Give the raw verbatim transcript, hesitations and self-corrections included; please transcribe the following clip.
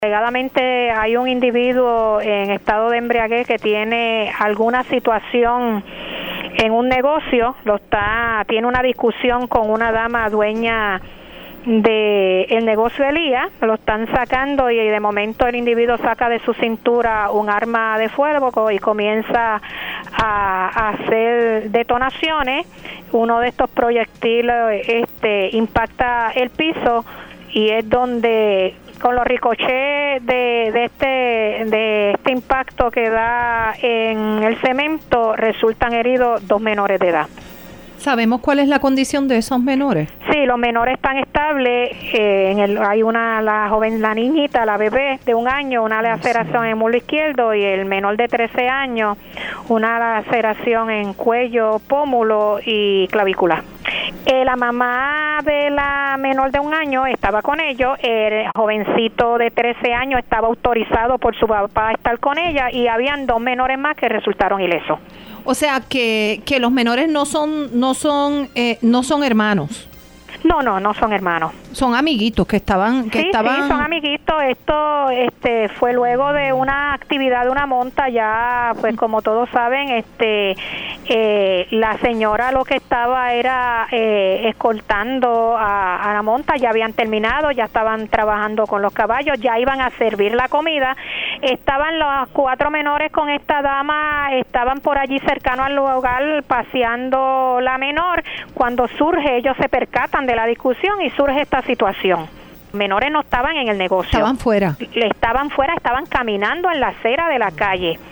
Alegadamente hay un individuo en estado de embriaguez que tiene alguna situación en un negocio, lo está, tiene una discusión con una dama dueña de el negocio Elías, lo están sacando y de momento el individuo saca de su cintura un arma de fuego y comienza a, a hacer detonaciones. Uno de estos proyectiles este, impacta el piso y es donde con los ricochets de, de este de este impacto que da en el cemento resultan heridos dos menores de edad. ¿Sabemos cuál es la condición de esos menores? Sí, los menores están estables. Eh, en el, hay una, la joven, la niñita, la bebé de un año, una laceración en el muslo izquierdo, y el menor de trece años, una laceración en cuello, pómulo y clavícula. Eh, la mamá de la menor de un año estaba con ellos, el jovencito de trece años estaba autorizado por su papá a estar con ella y habían dos menores más que resultaron ilesos. O sea que, que los menores no son no son eh, no son hermanos. No, no, no son hermanos. Son amiguitos que estaban que sí, estaban. Sí, son amiguitos. Esto este fue luego de una actividad de una monta, ya pues como todos saben, este eh, la señora lo que estaba era eh, escoltando a, a la monta, ya habían terminado, ya estaban trabajando con los caballos, ya iban a servir la comida. Estaban los cuatro menores con esta dama, estaban por allí cercano al lugar paseando la menor, cuando surge, ellos se percatan de la discusión y surge esta situación. Menores no estaban en el negocio. Estaban fuera. Estaban fuera, estaban caminando en la acera de la calle.